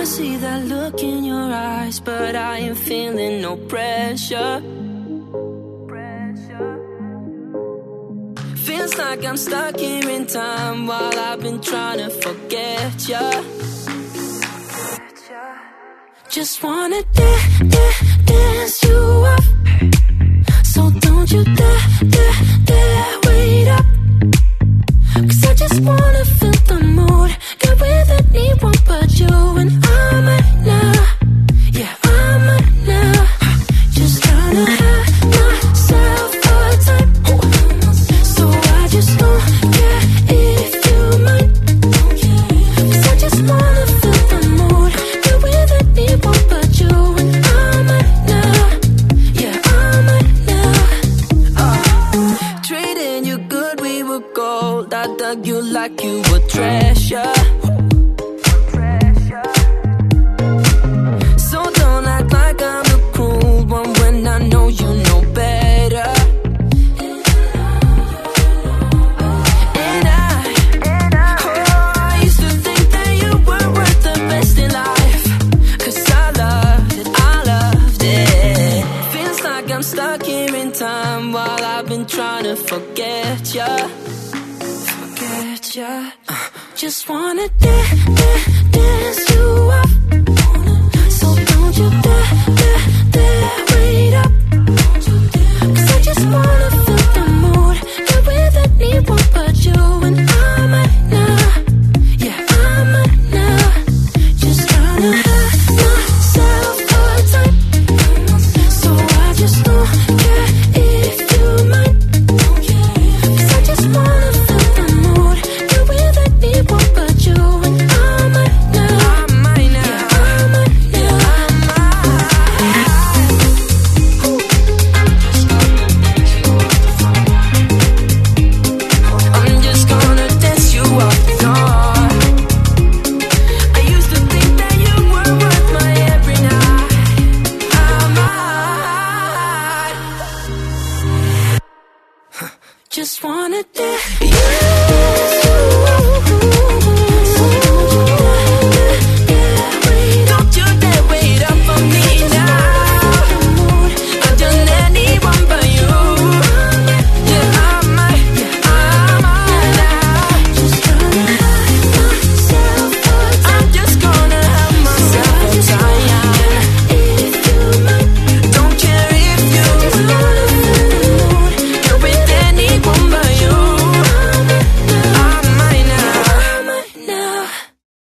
see that look in your eyes, but I ain't feeling no pressure. Feels like I'm stuck here in time while I've been trying to forget ya. Just wanna dance you up, so don't you dare wait up. 'Cause I just wanna feel the mood, get with anyone but you. And I might now, yeah, I might now, just tryna have myself a time. So I just don't care if you might, 'cause I just wanna feel the mood, get with anyone but you. And I might now, yeah, I might now. Trading you good, we were gold. I dug you like you were treasure. So don't act like I'm the cruel one when I know you know better. And I used to think that you were worth the best in life, 'cause I loved it. Feels like I'm stuck here in time while I've been trying to forget ya. Just wanna dance you up, so don't you